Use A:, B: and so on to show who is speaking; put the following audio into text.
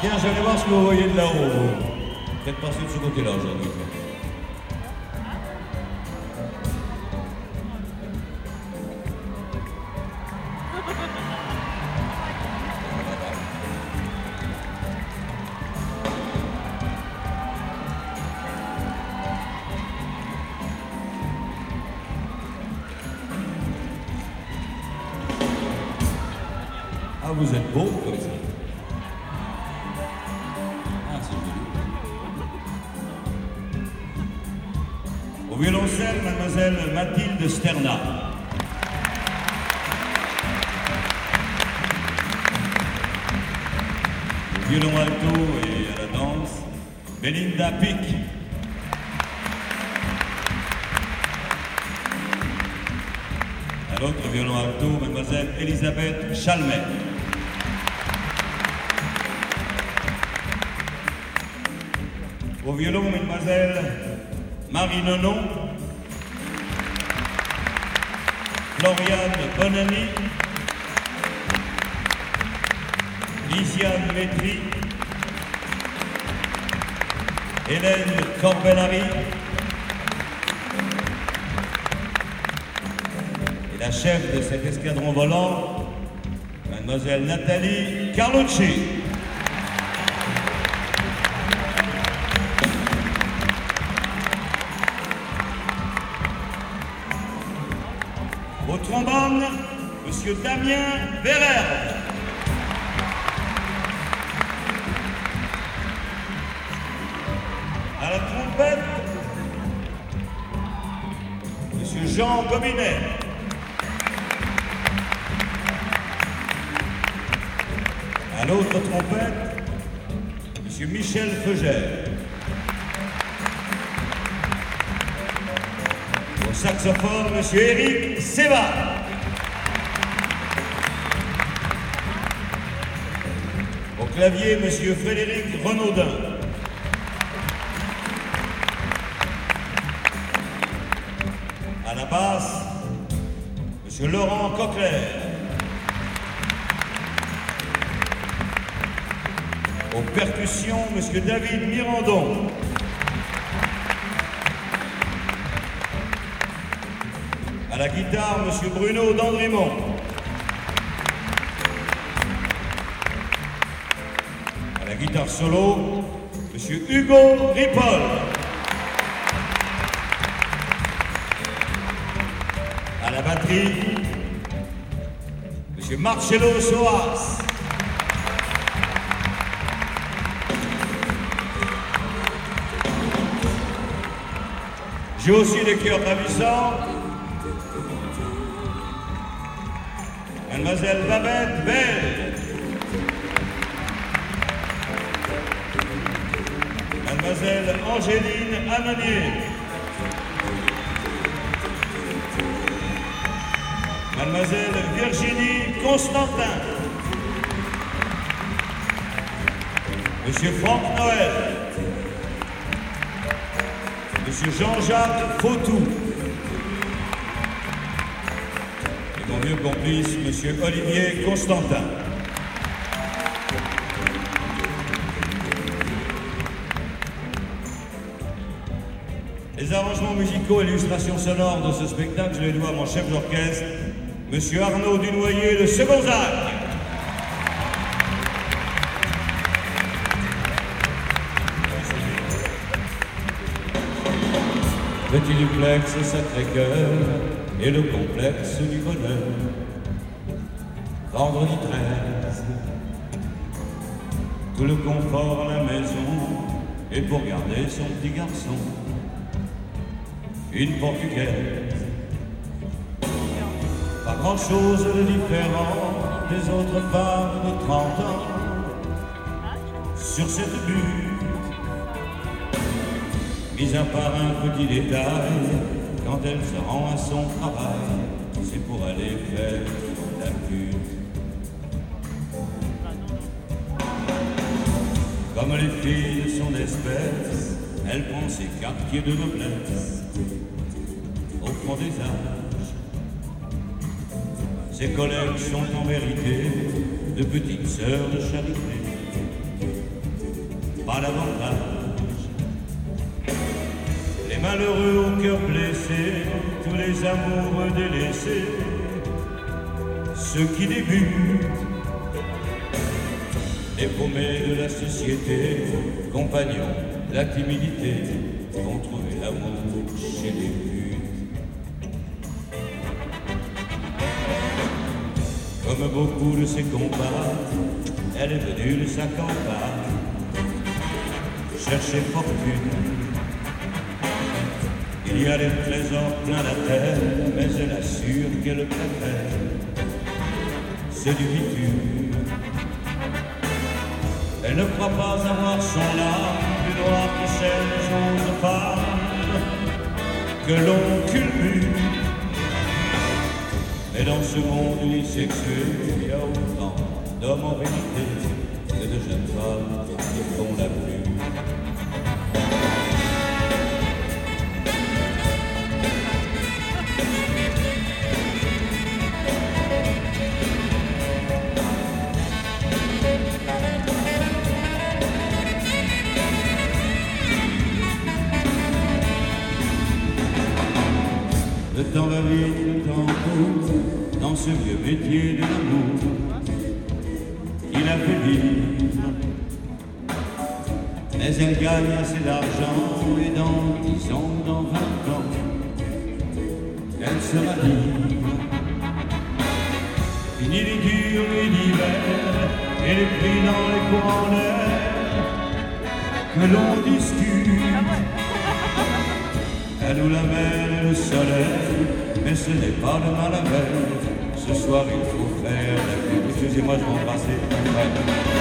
A: Tiens, je vais voir ce que vous voyez de là-haut. Peut-être passer de ce côté-là aujourd'hui. Ah, vous êtes beau comme ça. Ah, c'est joli. Au violoncelle, mademoiselle Mathilde Sterna. Au violon alto et à la danse, Belinda Pic. À l'autre violon alto, mademoiselle Elisabeth Chalmet. Au violon, mademoiselle Marie Nonon, Floriane Bonani, Lisiane Métry, Hélène Corbellari et la chef de cet escadron volant, mademoiselle Nathalie Carlucci. Au trombone, monsieur Damien Verrer. À la trompette, monsieur Jean Gobinet. À l'autre trompette, monsieur Michel Feugère. Au saxophone, monsieur Éric Séva. Au clavier, monsieur Frédéric Renaudin. À la basse, monsieur Laurent Coquelaire. Aux percussions, monsieur David Mirandon. À la guitare, monsieur Bruno Dandrimont. À la guitare solo, monsieur Hugo Ripoll. À la batterie, monsieur Marcello Soas. J'ai aussi des chœurs ravissants. Mademoiselle Babette Belle. Mademoiselle Angéline Amanier. Mademoiselle Virginie Constantin. Monsieur Franck Noël. Monsieur Jean-Jacques Fautou. Et mon vieux complice, monsieur Olivier Constantin. Les arrangements musicaux et l'illustration sonore de ce spectacle, je les dois à mon chef d'orchestre, monsieur Arnaud Dunoyer de Segonzac. Petit duplex, Sacré-Cœur et le complexe du bonheur. Vendredi 13, tout le confort à la maison et pour garder son petit garçon, une portugaise. Pas grand-chose de différent des autres femmes de 30 ans sur cette bulle. Mis à part un petit détail, quand elle se rend à son travail, c'est pour aller faire la pute. Comme les filles de son espèce, elle prend ses quartiers de noblesse au fond des âges. Ses collègues sont en vérité de petites sœurs de charité. pas davantage. Les malheureux au cœur blessé, tous les amoureux délaissés, ceux qui débutent, les paumés de la société, compagnons, la timidité, vont trouver l'amour chez les putes. Comme beaucoup de ses combats, elle est venue de sa campagne chercher fortune. Il y a des trésors plein la terre, mais elle assure qu'elle préfère c'est du bitume. Elle ne croit pas avoir son âme plus noire que celle des autres femmes que l'on culbute. Mais dans ce monde unisexuel, il y a autant d'hommes en vérité que de jeunes femmes qui font la pluie. Le temps va vite, le temps court, dans ce vieux métier de l'amour, il a fait vivre. Mais elle gagne assez d'argent, et dans 10 ans, dans 20 ans, elle sera libre. Fini les dures nuits d'hiver, et les prix dans les courants d'air, que l'on discute. Elle nous l'amène le soleil, mais ce n'est pas demain la veille. Ce soir il faut faire la pub. Excusez-moi, je vais embrasser. Ouais.